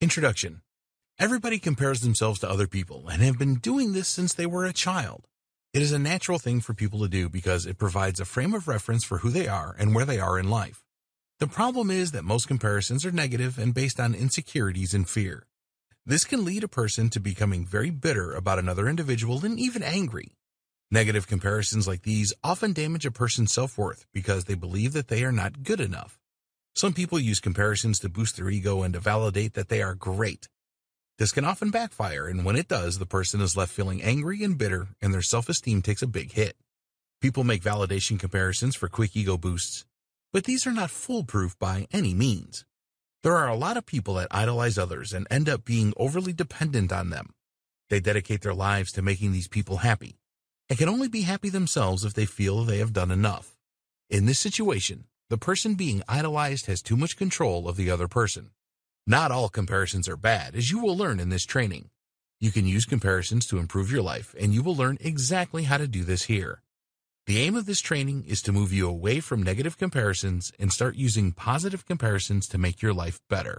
Introduction. Everybody compares themselves to other people and have been doing this since they were a child. It is a natural thing for people to do because it provides a frame of reference for who they are and where they are in life. The problem is that most comparisons are negative and based on insecurities and fear. This can lead a person to becoming very bitter about another individual and even angry. Negative comparisons like these often damage a person's self-worth because they believe that they are not good enough. Some people use comparisons to boost their ego and to validate that they are great. This can often backfire, and when it does, the person is left feeling angry and bitter, and their self-esteem takes a big hit. People make validation comparisons for quick ego boosts, but these are not foolproof by any means. There are a lot of people that idolize others and end up being overly dependent on them. They dedicate their lives to making these people happy, and can only be happy themselves if they feel they have done enough. In this situation, the person being idolized has too much control of the other person. Not all comparisons are bad, as you will learn in this training. You can use comparisons to improve your life, and you will learn exactly how to do this here. The aim of this training is to move you away from negative comparisons and start using positive comparisons to make your life better.